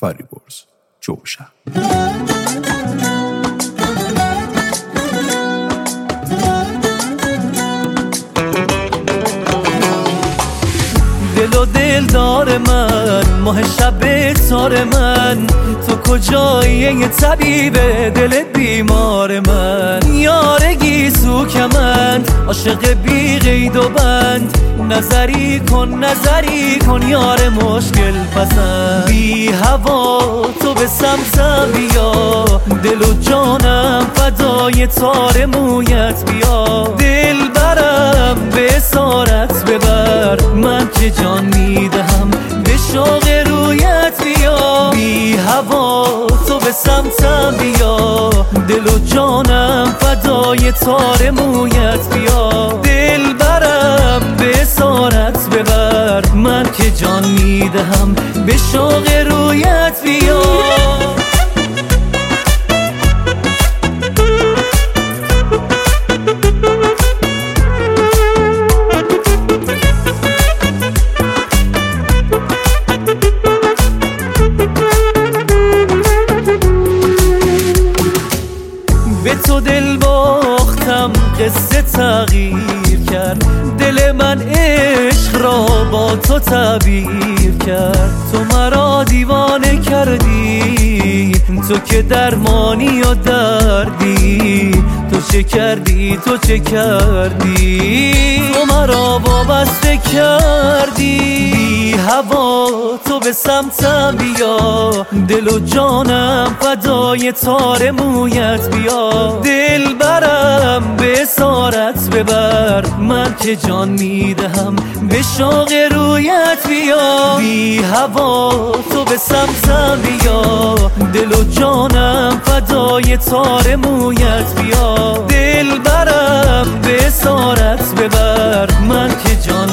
فریبرز جوشن. دل و دلدار من، ماه شب تار من، تو کجایی یه طبیب دل بیمار من؟ یارگی سوک من، عاشق بی قید و بند، نظری کن یار مشکل پسند. بی هوا تو به سمتم بیا، دل و جانم فدای تار مویت بیا. دل برم به اسارت ببر، من که جان میدهم به شوق رویت بیا. بی هوا تو به سمتم بیا، دل و جانم فدای تار مویت بیا. دل برم به اسارت ببر، من که جان میدهم به شوق رویت بیا. به تو دل باختم، قصه تغییر کرد، دل من عشق را با تو تعبیر کرد. تو مرا دیوانه کردی، تو که درمانی و دردی، تو چه کردی تو مرا وابسته کردی. بی هوا تو به سمتم بیا، دل و جانم فدای تار مویت بیا. دل برم به اسارت ببر، من که جان میدهم به شوق رویت بیا. بی هوا تو به سمتم بیا، دل و جانم فدای تار مویت بیا. دل برم به اسارت ببر، من که جان